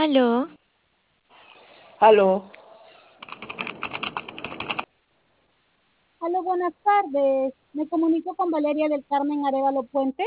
Aló, Aló. Aló, buenas tardes. Me comunico con Valeria del Carmen Arevalo Puente.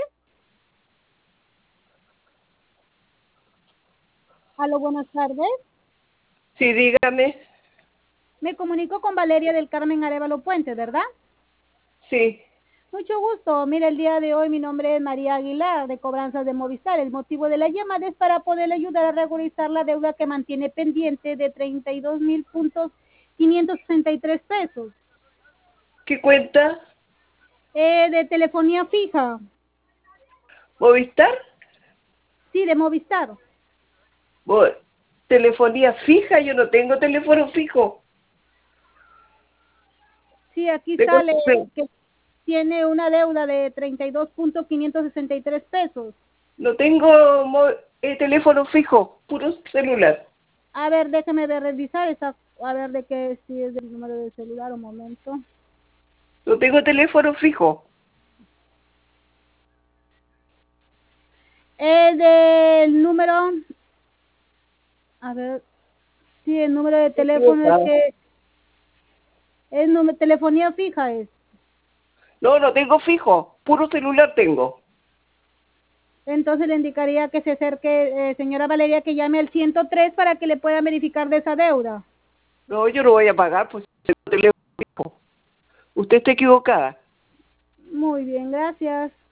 Aló, buenas tardes. Sí, dígame. Me comunico con Valeria del Carmen Arevalo Puente, ¿verdad? Sí. Mucho gusto. Mira, el día de hoy mi nombre es María Aguilar, de Cobranzas de Movistar. El motivo de la llamada es para poder ayudar a regularizar la deuda que mantiene pendiente de 32,000 puntos 563 pesos. ¿Qué cuenta? De telefonía fija. ¿Movistar? Sí, de Movistar. Bo- Telefonía fija, yo no tengo teléfono fijo. Sí, aquí Tengo- sale que tiene una deuda de 32,563 pesos. No tengo teléfono fijo, puro celular. A ver, déjeme revisar esa, a ver de qué, si es del número de celular, un momento. No tengo teléfono fijo. Es del número, a ver, sí, el número de Estoy teléfono es equivocada. que es número, telefonía fija es. No, no tengo fijo, puro celular tengo. Entonces le indicaría que se acerque, señora Valeria, que llame al 103 para que le puedan verificar de esa deuda. No, yo no voy a pagar, pues tengo teléfono fijo. Usted está equivocada. Muy bien, gracias.